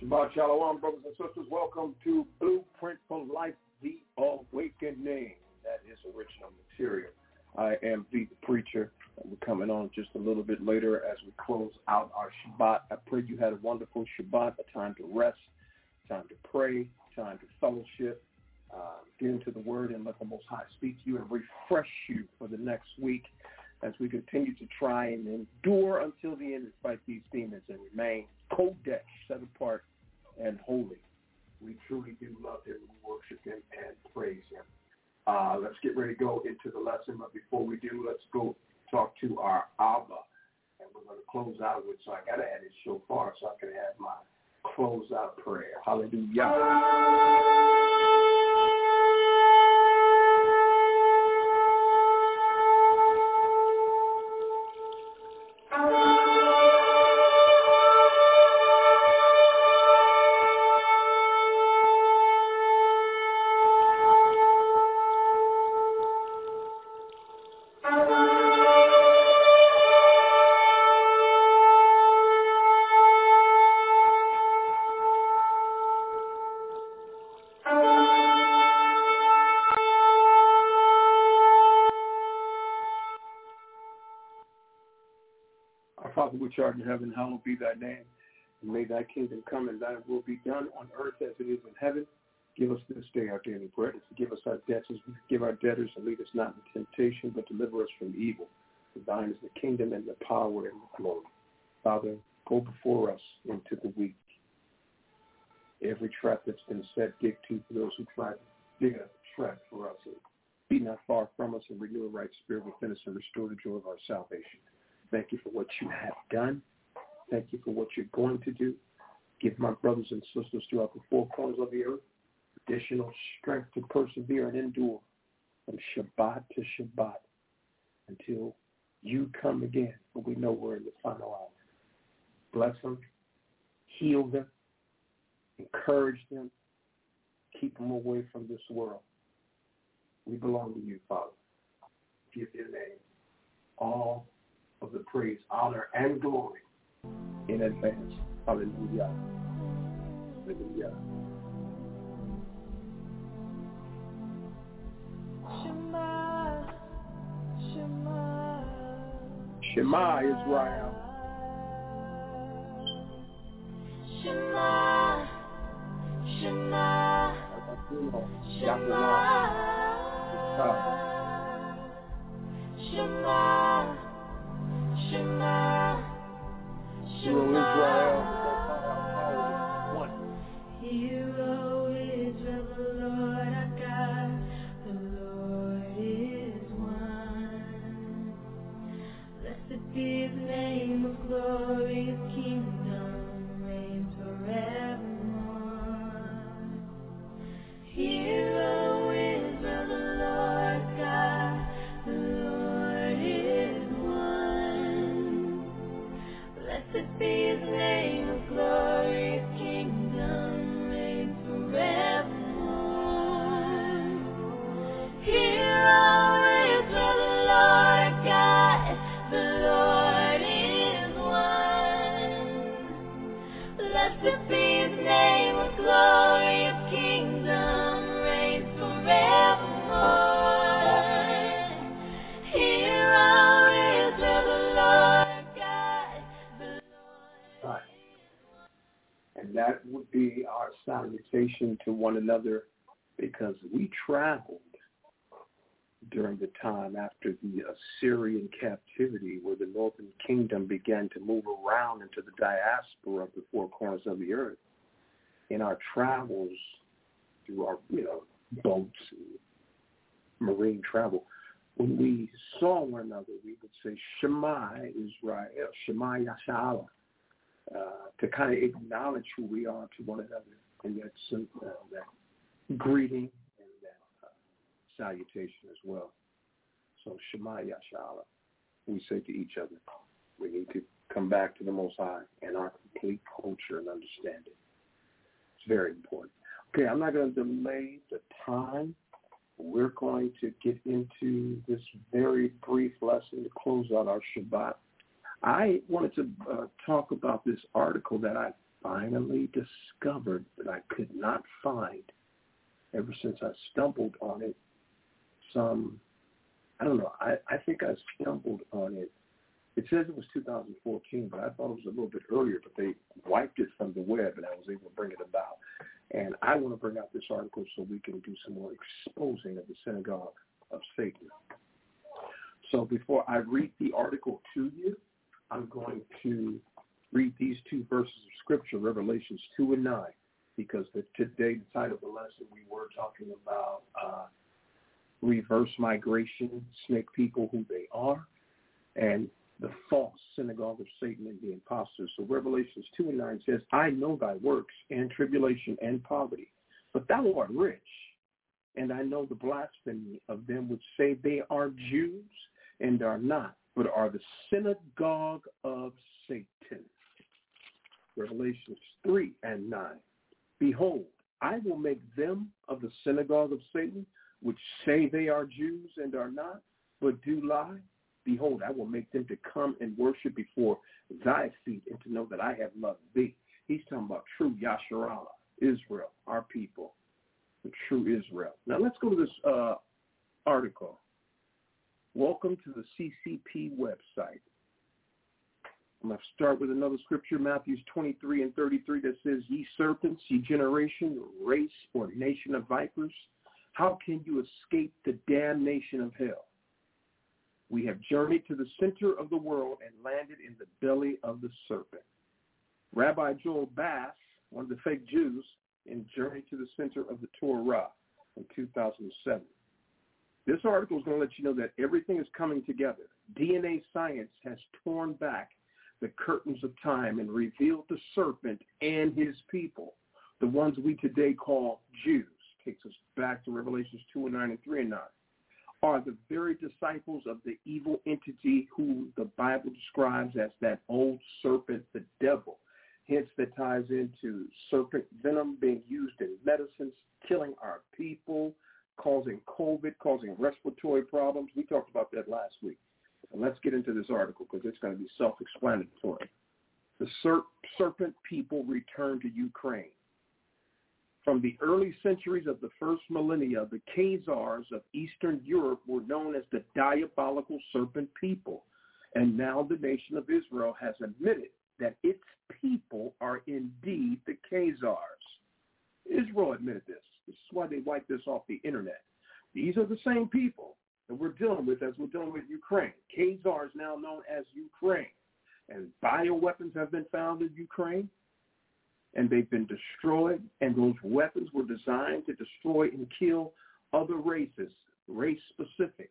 Shabbat Shalom, brothers and sisters. Welcome to Blueprint for Life, the Awakening. That is original material. I am the preacher. We're coming on just a little bit later as we close out our Shabbat. I pray you had a wonderful Shabbat, a time to rest, time to pray, time to fellowship, get into the Word and let the Most High speak to you and refresh you for the next week as we continue to try and endure until the end and fight these demons and remain Kodesh, set apart and holy. We truly do love him. We worship him and praise him. Let's get ready to go into the lesson. But before we do, let's go talk to our Abba. And we're going to close out with, so I got to add it shofar so I can have my close-out prayer. Hallelujah. Father, which art in heaven, hallowed be thy name. And may thy kingdom come and thy will be done on earth as it is in heaven. Give us this day our daily bread, and forgive us our debts as we forgive our debtors, and lead us not into temptation, but deliver us from evil. For thine is the kingdom and the power and the glory. Father, go before us into the week. Every trap that's been set, dig to for those who try to dig a trap for us. And be not far from us, and renew a right spirit within us, and restore the joy of our salvation. Thank you for what you have done. Thank you for what you're going to do. Give my brothers and sisters throughout the four corners of the earth additional strength to persevere and endure from Shabbat to Shabbat until you come again. But we know we're in the final hour. Bless them, heal them, encourage them, keep them away from this world. We belong to you, Father. Give your name all of the praise, honor, and glory in advance. Hallelujah. Hallelujah. Shema, Shema, Shema Israel. Shema, Shema, Shema, Shema. Shema, Shema, Hear, O Israel, the Lord our God, the Lord is one. Blessed be his name, of glory, his kingdom reigns forevermore. Hear, O Israel, the Lord God, the Lord is one. Blessed be his name, of glory, his kingdom reigns forevermore. Hear, O Israel, the Lord God, the Lord is one. Blessed be his name, of glory, his kingdom reigns forevermore. Hear, O Israel, the Lord God, the Lord is one. And that would be our salutation to one another, because we traveled during the time after the Assyrian captivity, where the northern kingdom began to move around into the diaspora of the four corners of the earth. In our travels through our boats and marine travel, when we saw one another, we would say Shema Israel, Shema Yashala, to kind of acknowledge who we are to one another, and that greeting and that salutation as well. So Shema Yashala, we say to each other, we need to come back to the Most High and our complete culture and understanding. It's very important. Okay, I'm not going to delay the time. We're going to get into this very brief lesson to close out our Shabbat. I wanted to talk about this article that I finally discovered that I could not find ever since I stumbled on it I think I stumbled on it. It says it was 2014, but I thought it was a little bit earlier, but they wiped it from the web, and I was able to bring it about. And I want to bring out this article so we can do some more exposing of the synagogue of Satan. So before I read the article to you, I'm going to read these two verses of Scripture, Revelations 2 and 9, because today the title of the lesson we were talking about reverse migration, snake people, who they are, and the false synagogue of Satan and the impostors. So Revelations 2 and 9 says, I know thy works and tribulation and poverty, but thou art rich, and I know the blasphemy of them which say they are Jews and are not, but are the synagogue of Satan. Revelations 3 and 9. Behold, I will make them of the synagogue of Satan, which say they are Jews and are not, but do lie. Behold, I will make them to come and worship before thy feet, and to know that I have loved thee. He's talking about true Yasharallah, Israel, our people, the true Israel. Now let's go to this article. Welcome to the CCP website. I'm going to start with another scripture, Matthew 23 and 33, that says, Ye serpents, ye generation, race, or nation of vipers, how can you escape the damnation of hell? We have journeyed to the center of the world and landed in the belly of the serpent. Rabbi Joel Bass, one of the fake Jews, in Journey to the Center of the Torah in 2007. This article is going to let you know that everything is coming together. DNA science has torn back the curtains of time and revealed the serpent and his people, the ones we today call Jews. Takes us back to Revelations 2 and 9 and 3 and 9, are the very disciples of the evil entity who the Bible describes as that old serpent, the devil. Hence, that ties into serpent venom being used in medicines, killing our people, causing COVID, causing respiratory problems. We talked about that last week. And let's get into this article because it's going to be self-explanatory. The serpent people return to Ukraine. From the early centuries of the first millennia, the Khazars of Eastern Europe were known as the diabolical serpent people. And now the nation of Israel has admitted that its people are indeed the Khazars. Israel admitted this. This is why they wiped this off the internet. These are the same people that we're dealing with as we're dealing with Ukraine. Khazars now known as Ukraine. And bioweapons have been found in Ukraine. And they've been destroyed, and those weapons were designed to destroy and kill other races, race-specific.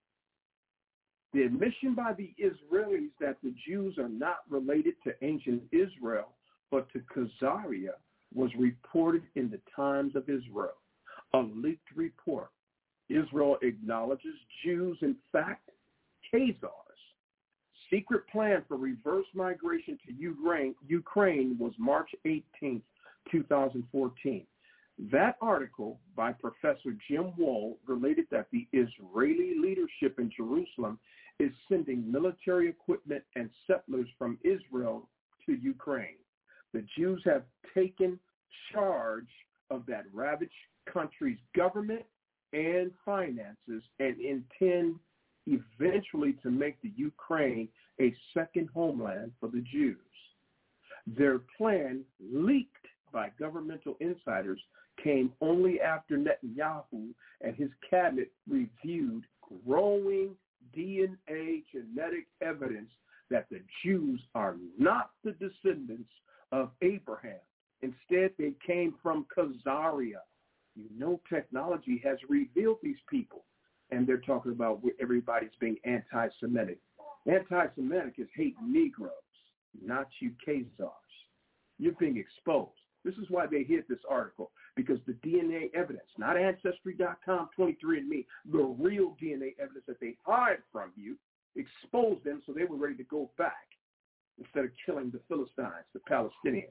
The admission by the Israelis that the Jews are not related to ancient Israel, but to Khazaria, was reported in the Times of Israel. A leaked report. Israel acknowledges Jews, in fact, Khazars. Secret plan for reverse migration to Ukraine was March 18, 2014. That article by Professor Jim Wall related that the Israeli leadership in Jerusalem is sending military equipment and settlers from Israel to Ukraine. The Jews have taken charge of that ravaged country's government and finances and intend eventually to make the Ukraine a second homeland for the Jews. Their plan, leaked by governmental insiders, came only after Netanyahu and his cabinet reviewed growing DNA genetic evidence that the Jews are not the descendants of Abraham. Instead, they came from Khazaria. You know, technology has revealed these people. And they're talking about where everybody's being anti-Semitic. Anti-Semitic is hate Negroes, not you Khazars. You're being exposed. This is why they hid this article, because the DNA evidence, not Ancestry.com, 23andMe, the real DNA evidence that they hide from you, exposed them so they were ready to go back instead of killing the Philistines, the Palestinians.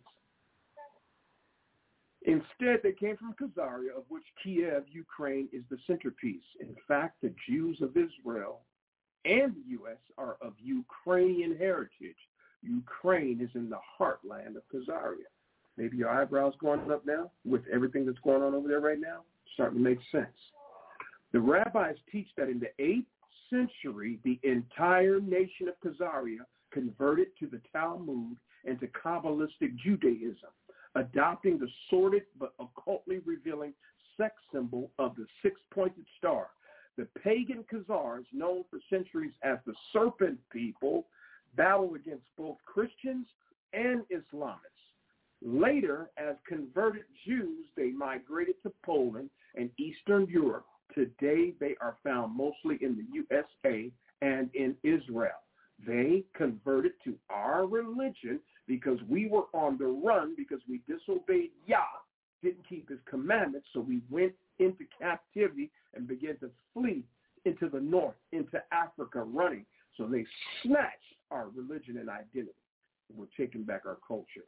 Instead, they came from Khazaria, of which Kiev, Ukraine, is the centerpiece. In fact, the Jews of Israel and the U.S. are of Ukrainian heritage. Ukraine is in the heartland of Khazaria. Maybe your eyebrows going up now with everything that's going on over there right now. Starting to make sense. The rabbis teach that in the 8th century, the entire nation of Khazaria converted to the Talmud and to Kabbalistic Judaism, adopting the sordid but occultly revealing sex symbol of the six-pointed star. The pagan Khazars, known for centuries as the Serpent People, battled against both Christians and Islamists. Later, as converted Jews, they migrated to Poland and Eastern Europe. Today, they are found mostly in the USA and in Israel. They converted to our religion because we were on the run because we disobeyed Yah, didn't keep his commandments, so we went into captivity and began to flee into the north, into Africa, running. So they snatched our religion and identity. We're taking back our culture.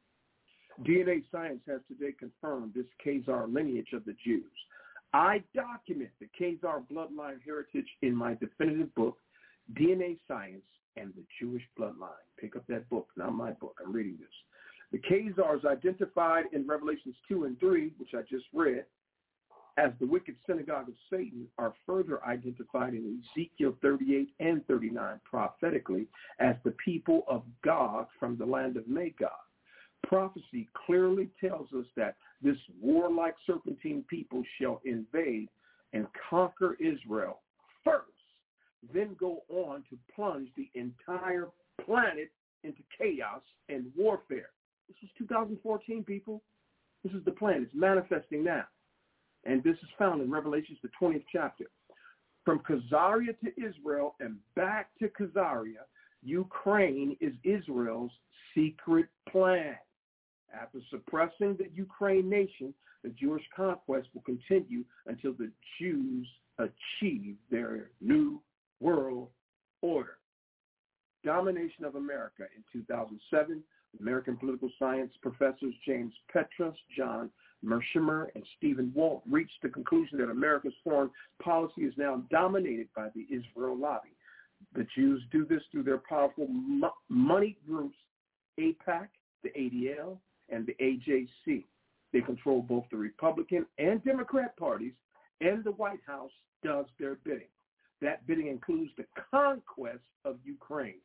DNA science has today confirmed this Khazar lineage of the Jews. I document the Khazar bloodline heritage in my definitive book, DNA Science and the Jewish Bloodline. Pick up that book, not my book. I'm reading this. The Khazars identified in Revelations 2 and 3, which I just read, as the wicked synagogue of Satan are further identified in Ezekiel 38 and 39 prophetically as the people of God from the land of Magog. Prophecy clearly tells us that this warlike serpentine people shall invade and conquer Israel first, then go on to plunge the entire planet into chaos and warfare. This is 2014, people. This is the plan. It's manifesting now. And this is found in Revelations, the 20th chapter. From Khazaria to Israel and back to Khazaria, Ukraine is Israel's secret plan. After suppressing the Ukraine nation, the Jewish conquest will continue until the Jews achieve their new world order. Domination of America in 2007, American political science professors James Petras, John Mershimer, and Stephen Walt reached the conclusion that America's foreign policy is now dominated by the Israel lobby. The Jews do this through their powerful money groups, AIPAC, the ADL, and the AJC. They control both the Republican and Democrat parties, and the White House does their bidding. That bidding includes the conquest of Ukraine.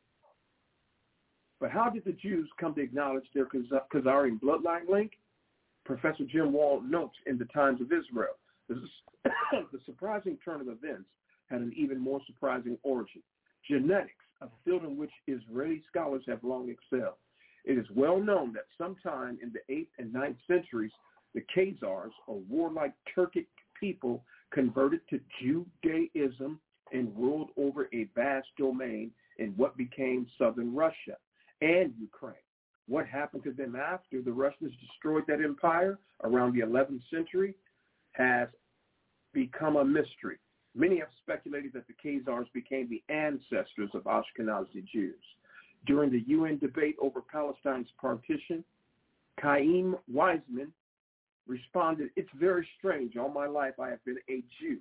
But how did the Jews come to acknowledge their Khazarian bloodline link? Professor Jim Wall notes in the Times of Israel, the surprising turn of events had an even more surprising origin. Genetics, a field in which Israeli scholars have long excelled. It is well known that sometime in the 8th and 9th centuries, the Khazars, a warlike Turkic people, converted to Judaism and ruled over a vast domain in what became southern Russia and Ukraine. What happened to them after the Russians destroyed that empire around the 11th century has become a mystery. Many have speculated that the Khazars became the ancestors of Ashkenazi Jews. During the UN debate over Palestine's partition, Chaim Weizmann responded, "It's very strange. All my life I have been a Jew."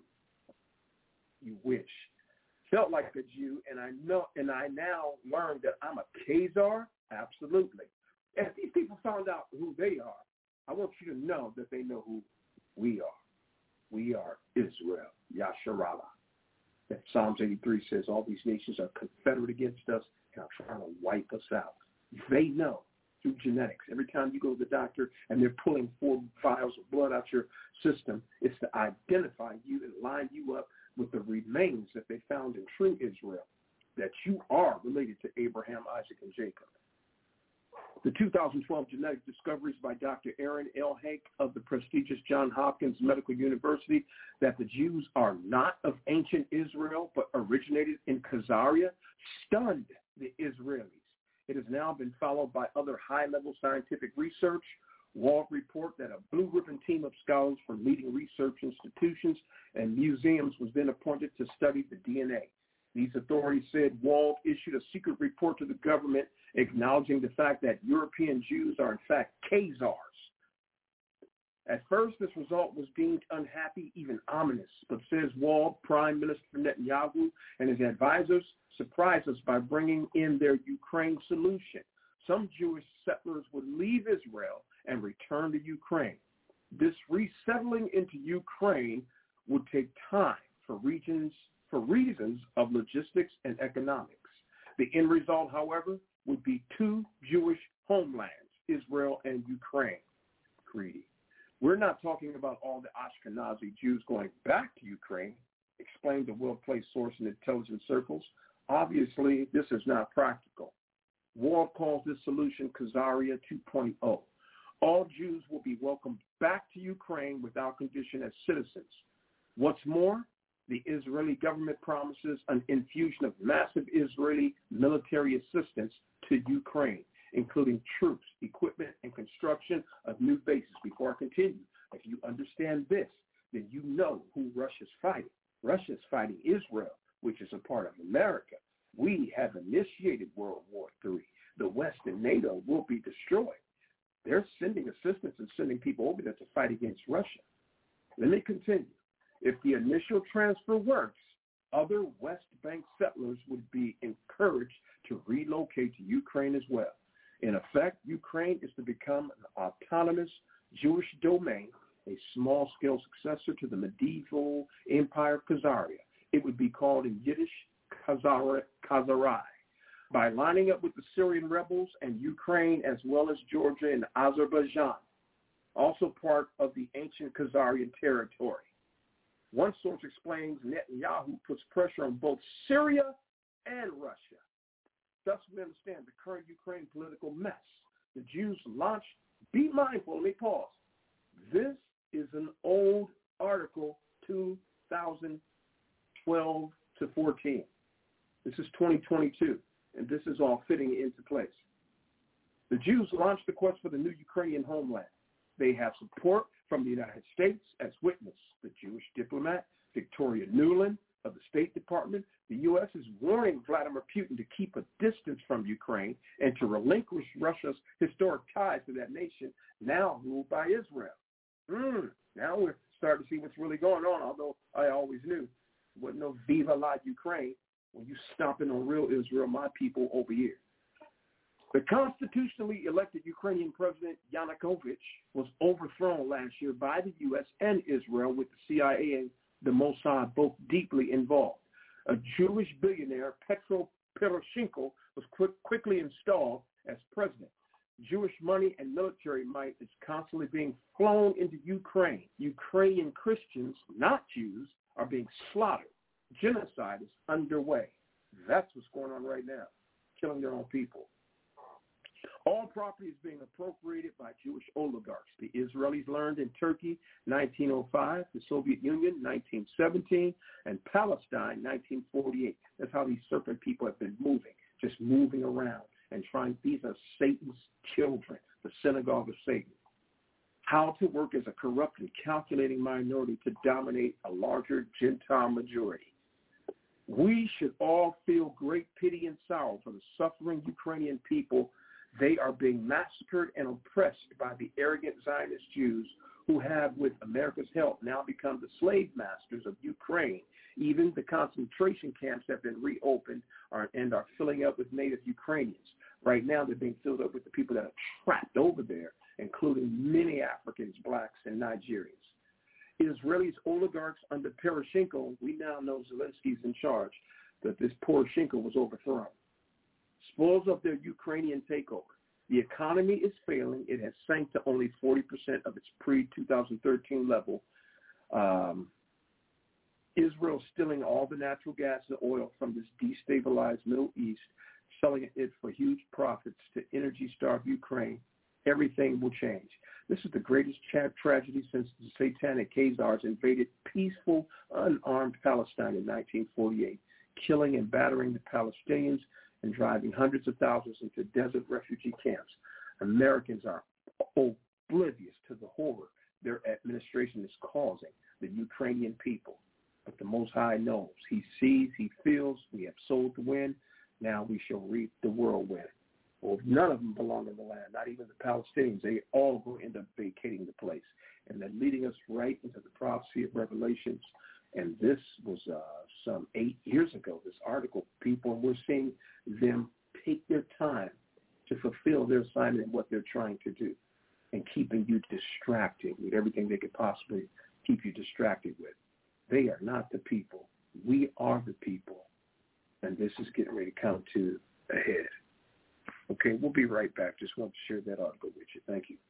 You wish. Felt like a Jew, and I now learned that I'm a Khazar? Absolutely. If these people found out who they are, I want you to know that they know who we are. We are Israel, Yasharallah. That Psalms 83 says all these nations are confederate against us and are trying to wipe us out. They know through genetics. Every time you go to the doctor and they're pulling 4 vials of blood out your system, it's to identify you and line you up with the remains that they found in true Israel, that you are related to Abraham, Isaac, and Jacob. The 2012 genetic discoveries by Dr. Aaron L. Hake of the prestigious Johns Hopkins Medical University that the Jews are not of ancient Israel but originated in Khazaria stunned the Israelis. It has now been followed by other high-level scientific research. Walt report that a blue ribbon team of scholars from leading research institutions and museums was then appointed to study the DNA. These authorities said Walt issued a secret report to the government acknowledging the fact that European Jews are in fact Khazars. At first, this result was deemed unhappy, even ominous, but says Walt, Prime Minister Netanyahu and his advisors surprised us by bringing in their Ukraine solution. Some Jewish settlers would leave Israel and return to Ukraine. This resettling into Ukraine would take time for reasons of logistics and economics. The end result, however, would be two Jewish homelands, Israel and Ukraine. Greedy. We're not talking about all the Ashkenazi Jews going back to Ukraine, explained a well-placed source in intelligence circles. Obviously, this is not practical. Ward calls this solution Khazaria 2.0. All Jews will be welcomed back to Ukraine without condition as citizens. What's more, the Israeli government promises an infusion of massive Israeli military assistance to Ukraine, including troops, equipment, and construction of new bases. Before I continue, if you understand this, then you know who Russia's fighting. Russia's fighting Israel, which is a part of America. We have initiated World War III. The West and NATO will be destroyed. They're sending assistance and sending people over there to fight against Russia. Let me continue. If the initial transfer works, other West Bank settlers would be encouraged to relocate to Ukraine as well. In effect, Ukraine is to become an autonomous Jewish domain, a small-scale successor to the medieval empire Khazaria. It would be called in Yiddish Khazarai. By lining up with the Syrian rebels and Ukraine as well as Georgia and Azerbaijan, also part of the ancient Khazarian territory. One source explains Netanyahu puts pressure on both Syria and Russia. Thus, we understand the current Ukraine political mess. The Jews launched, be mindful, let me pause. This is an old article, 2012 to 14. This is 2022, and this is all fitting into place. The Jews launched the quest for the new Ukrainian homeland. They have support from the United States, as witness the Jewish diplomat Victoria Nuland of the State Department. The U.S. is warning Vladimir Putin to keep a distance from Ukraine and to relinquish Russia's historic ties to that nation, now ruled by Israel. Now we're starting to see what's really going on, although I always knew. Wasn't no Viva la Ukraine when you stomping on real Israel, my people over here. The constitutionally elected Ukrainian President Yanukovych was overthrown last year by the U.S. and Israel, with the CIA and the Mossad both deeply involved. A Jewish billionaire, Petro Poroshenko, was quickly installed as president. Jewish money and military might is constantly being flown into Ukraine. Ukrainian Christians, not Jews, are being slaughtered. Genocide is underway. That's what's going on right now, killing their own people. All property is being appropriated by Jewish oligarchs. The Israelis learned in Turkey, 1905, the Soviet Union, 1917, and Palestine, 1948. That's how these serpent people have been moving around and trying. These are Satan's children, the synagogue of Satan. How to work as a corrupt and calculating minority to dominate a larger Gentile majority. We should all feel great pity and sorrow for the suffering Ukrainian people. They are being massacred and oppressed by the arrogant Zionist Jews who have, with America's help, now become the slave masters of Ukraine. Even the concentration camps have been reopened and are filling up with native Ukrainians. Right now, they're being filled up with the people that are trapped over there, including many Africans, blacks, and Nigerians. Israelis oligarchs under Poroshenko, we now know Zelensky's in charge, that this Poroshenko was overthrown. Spoils of their Ukrainian takeover. The economy is failing. It has sank to only 40% of its pre-2013 level. Israel stealing all the natural gas and oil from this destabilized Middle East, selling it for huge profits to energy-starved Ukraine. Everything will change. This is the greatest tragedy since the satanic Khazars invaded peaceful, unarmed Palestine in 1948, killing and battering the Palestinians and driving hundreds of thousands into desert refugee camps. Americans are oblivious to the horror their administration is causing the Ukrainian people. But the Most High knows. He sees, he feels. We have sowed the wind. Now we shall reap the whirlwind. Well, none of them belong in the land, not even the Palestinians. They all will end up vacating the place. And they're leading us right into the prophecy of Revelations. And this was some 8 years ago, this article, people, and we're seeing them take their time to fulfill their assignment and what they're trying to do. and keeping you distracted with everything they could possibly keep you distracted with. They are not the people. We are the people. And this is getting ready to come to a head. Okay, we'll be right back. Just want to share that article with you. Thank you.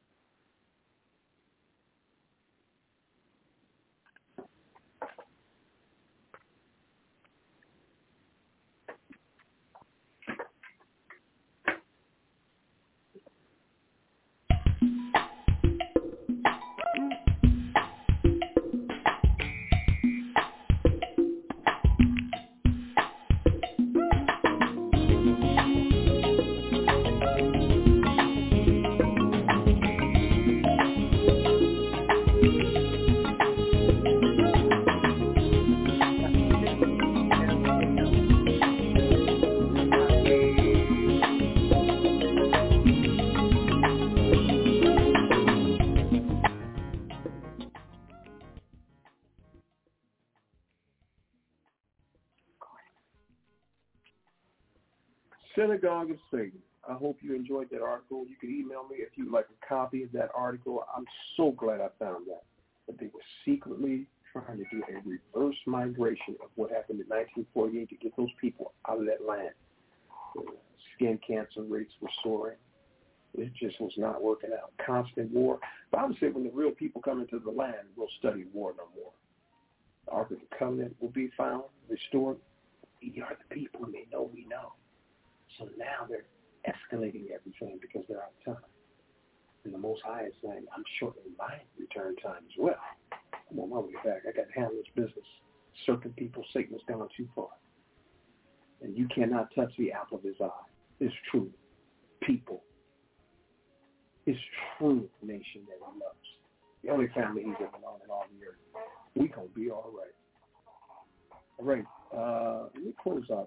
Synagogue of Satan. I hope you enjoyed that article. You can email me if you'd like a copy of that article. I'm so glad I found that. But they were secretly trying to do a reverse migration of what happened in 1948 to get those people out of that land. Skin cancer rates were soaring. It just was not working out. Constant war. The Bible said when the real people come into the land, we'll study war no more. The Ark of the Covenant will be found, restored. We are the people, and they know we know. So now they're escalating everything because they're out of time. And the Most High is saying, I'm shortening my return time as well. I'm on my way back. I got to handle this business. Certain people, Satan has gone too far. And you cannot touch the apple of his eye. It's true. People. His true nation that he loves. The only family he's ever known in all the earth. We going to be all right. All right. Let me close out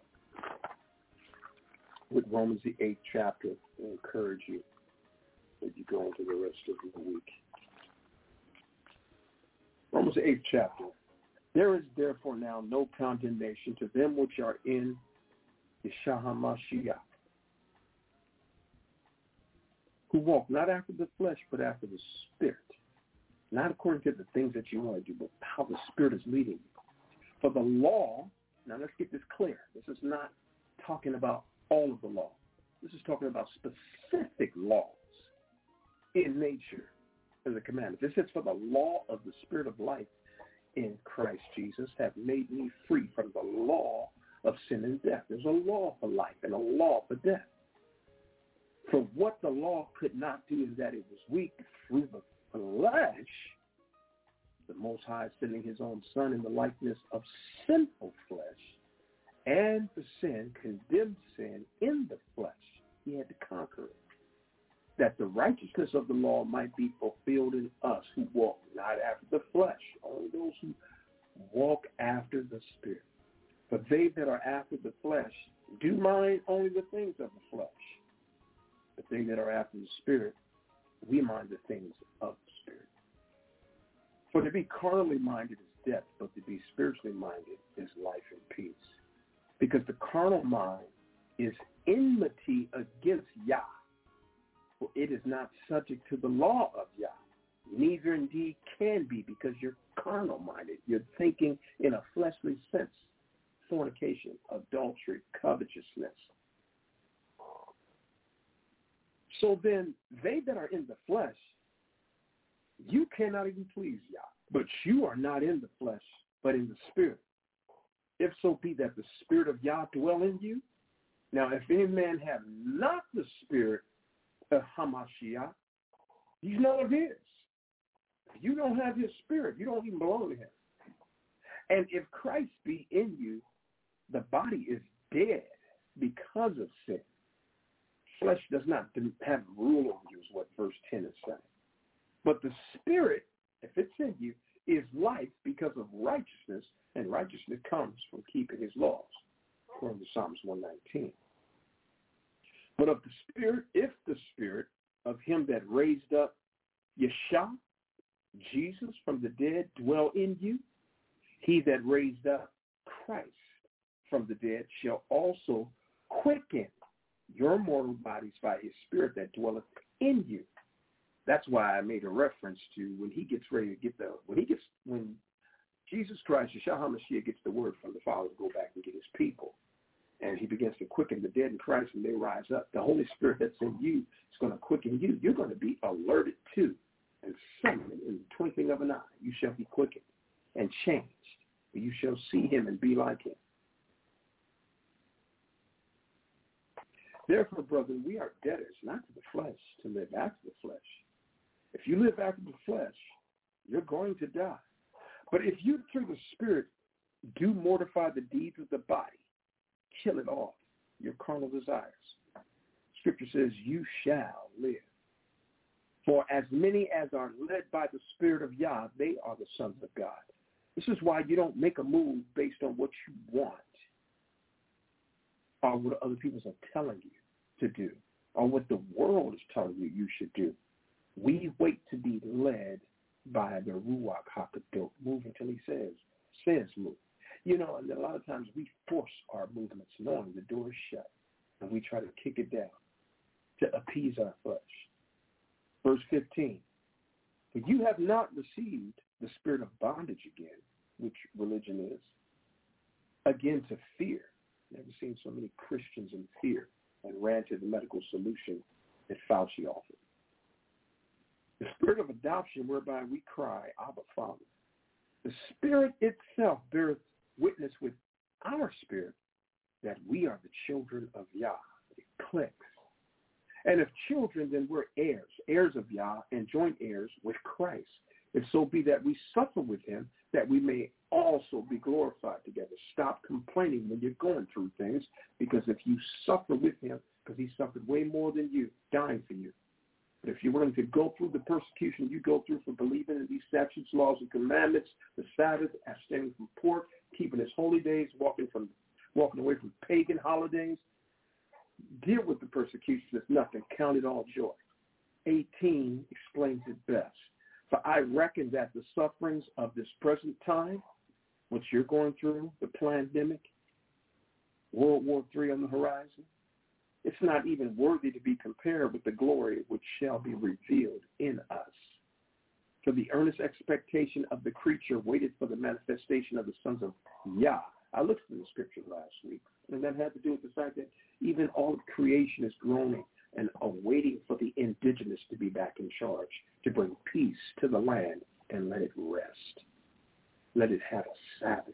with Romans the 8th chapter and encourage you as you go into the rest of the week. Romans the 8th chapter. There is therefore now no condemnation to them which are in Yeshua HaMashiach, who walk not after the flesh, but after the Spirit. Not according to the things that you want to do, but how the Spirit is leading you. For the law, now let's get this clear. This is not talking about all of the law. This is talking about specific laws in nature as a commandment. This is for the law of the Spirit of life in Christ Jesus have made me free from the law of sin and death. There's a law for life and a law for death. For what the law could not do is that it was weak through the flesh, the Most High sending his own Son in the likeness of sinful flesh, and for sin, condemned sin in the flesh. He had to conquer it, that the righteousness of the law might be fulfilled in us who walk not after the flesh, only those who walk after the Spirit. For they that are after the flesh do mind only the things of the flesh. But they that are after the Spirit, we mind the things of the Spirit. For to be carnally minded is death, but to be spiritually minded is life and peace. Because the carnal mind is enmity against Yah, for it is not subject to the law of Yah, neither indeed can be, because you're carnal-minded. You're thinking in a fleshly sense, fornication, adultery, covetousness. So then they that are in the flesh, you cannot even please Yah, but you are not in the flesh, but in the Spirit. If so be that the Spirit of Yah dwell in you. Now, if any man have not the Spirit of Hamashiach, he's none of his. If you don't have his Spirit, you don't even belong to him. And if Christ be in you, the body is dead because of sin. Flesh does not have rule over you, is what verse 10 is saying. But the Spirit, if it's in you, is life because of righteousness, and righteousness comes from keeping his laws, according to Psalms 119. But of the Spirit, if the Spirit of him that raised up Yeshua, Jesus from the dead, dwell in you, he that raised up Christ from the dead shall also quicken your mortal bodies by his Spirit that dwelleth in you. That's why I made a reference to when he gets ready to get when Jesus Christ, Yeshua HaMashiach, gets the word from the Father to go back and get his people, and he begins to quicken the dead in Christ and they rise up. The Holy Spirit that's in you is going to quicken you. You're going to be alerted to, and suddenly, in the twinkling of an eye, you shall be quickened and changed. You shall see him and be like him. Therefore, brethren, we are debtors, not to the flesh, to live after the flesh. If you live after the flesh, you're going to die. But if you, through the Spirit, do mortify the deeds of the body, kill it off, your carnal desires. Scripture says, you shall live. For as many as are led by the Spirit of Yah, they are the sons of God. This is why you don't make a move based on what you want or what other people are telling you to do or what the world is telling you you should do. We wait to be led by the Ruach HaKadosh. Move until he says move. You know, and a lot of times we force our movements knowing the door is shut, and we try to kick it down to appease our flesh. Verse 15, for you have not received the spirit of bondage again, which religion is, again to fear. Never seen so many Christians in fear and ran to the medical solution that Fauci offered. The spirit of adoption whereby we cry, Abba, Father. The Spirit itself beareth witness with our spirit that we are the children of Yah. It clicks. And if children, then we're heirs, heirs of Yah and joint heirs with Christ. If so be that we suffer with him, that we may also be glorified together. Stop complaining when you're going through things, because if you suffer with him, because he suffered way more than you, dying for you. But if you're willing to go through the persecution you go through for believing in these statutes, laws, and commandments, the Sabbath, abstaining from pork, keeping his holy days, walking away from pagan holidays, deal with the persecution as nothing. Count it all joy. 18 explains it best. For I reckon that the sufferings of this present time, what you're going through, the pandemic, World War III on the horizon, it's not even worthy to be compared with the glory which shall be revealed in us. For the earnest expectation of the creature waited for the manifestation of the sons of Yah. I looked through the scripture last week, and that had to do with the fact that even all of creation is groaning and awaiting for the indigenous to be back in charge, to bring peace to the land and let it rest. Let it have a Sabbath.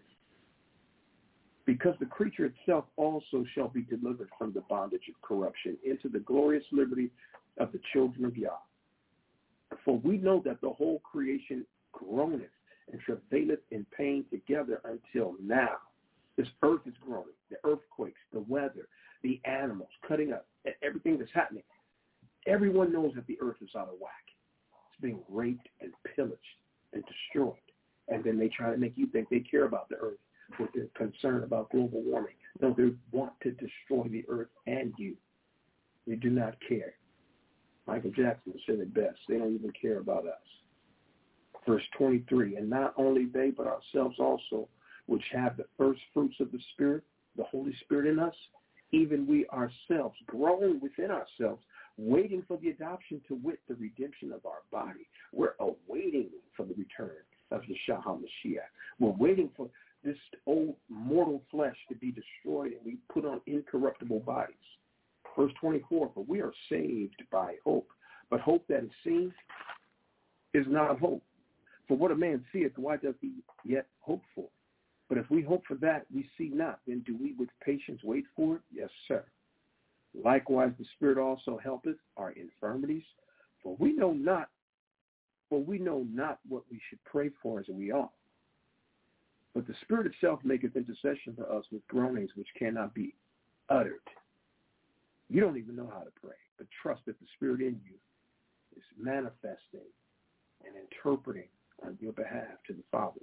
Because the creature itself also shall be delivered from the bondage of corruption into the glorious liberty of the children of Yah. For we know that the whole creation groaneth and travaileth in pain together until now. This earth is groaning, the earthquakes, the weather, the animals cutting up, everything that's happening. Everyone knows that the earth is out of whack. It's being raped and pillaged and destroyed. And then they try to make you think they care about the earth with their concern about global warming. No, they want to destroy the earth and you. They do not care. Michael Jackson said it best. They don't even care about us. Verse 23, and not only they, but ourselves also, which have the first fruits of the Spirit, the Holy Spirit in us, even we ourselves, grown within ourselves, waiting for the adoption to wit, the redemption of our body. We're awaiting for the return of Yeshua HaMashiach. We're waiting for this old mortal flesh to be destroyed and we put on incorruptible bodies. Verse 24, for we are saved by hope. But hope that is seen is not hope. For what a man seeth, why does he yet hope for? But if we hope for that we see not, then do we with patience wait for it? Yes, sir. Likewise, the Spirit also helpeth our infirmities, for we know not what we should pray for as we ought. But the Spirit itself maketh intercession for us with groanings which cannot be uttered. You don't even know how to pray, but trust that the Spirit in you is manifesting and interpreting on your behalf to the Father.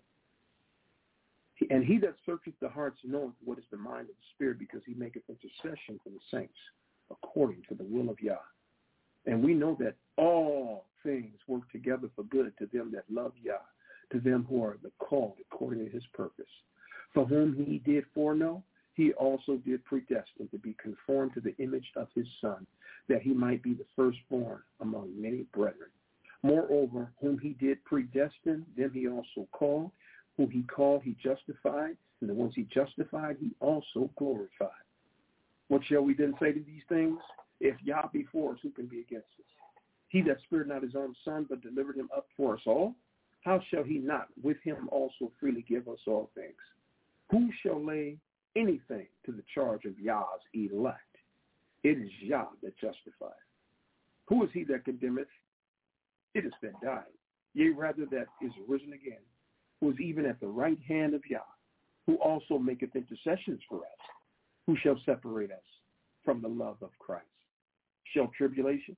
And he that searcheth the hearts knoweth what is the mind of the Spirit, because he maketh intercession for the saints according to the will of Yah. And we know that all things work together for good to them that love Yah, to them who are the called according to his purpose. For whom he did foreknow, he also did predestine to be conformed to the image of his Son, that he might be the firstborn among many brethren. Moreover, whom he did predestine, them he also called. Whom he called, he justified. And the ones he justified, he also glorified. What shall we then say to these things? If Yah be for us, who can be against us? He that spared not his own son, but delivered him up for us all, how shall he not with him also freely give us all things? Who shall lay anything to the charge of Yah's elect? It is Yah that justifieth. Who is he that condemneth? It is that died, yea, rather that is risen again, who is even at the right hand of Yah, who also maketh intercessions for us. Who shall separate us from the love of Christ? Shall tribulation,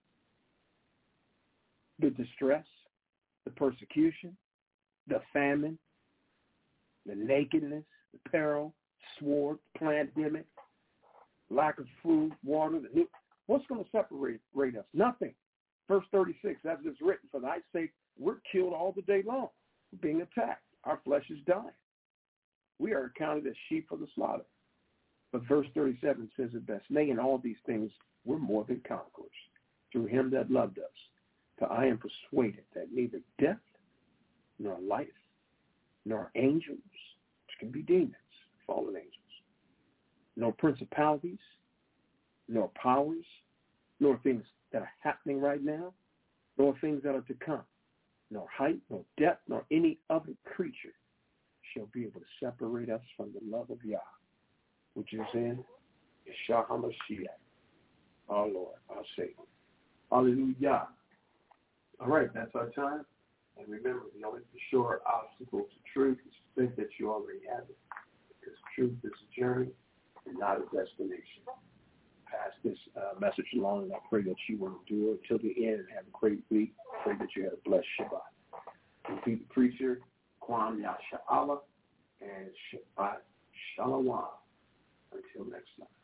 the distress, the persecution, the famine, the nakedness, the peril, sword, pandemic, lack of food, water, what's going to separate us? Nothing. Verse 36, as it is written, for thy sake we're killed all the day long, being attacked. Our flesh is dying. We are accounted as sheep for the slaughter. But verse 37 says it best, nay, in all these things we're more than conquerors through him that loved us. For I am persuaded that neither death, nor life, nor angels, which can be demons, fallen angels, nor principalities, nor powers, nor things that are happening right now, nor things that are to come, nor height, nor depth, nor any other creature shall be able to separate us from the love of Yah, which is in Yeshua HaMashiach, our Lord, our Savior. Hallelujah. All right, that's our time. And remember, the only sure obstacle to truth is to think that you already have it, because truth is a journey and not a destination. Pass this message along, and I pray that you will endure until the end and have a great week. I pray that you had a blessed Shabbat. And be the preacher, Kwam Yasha'Allah, and Shabbat Shalom. Until next time.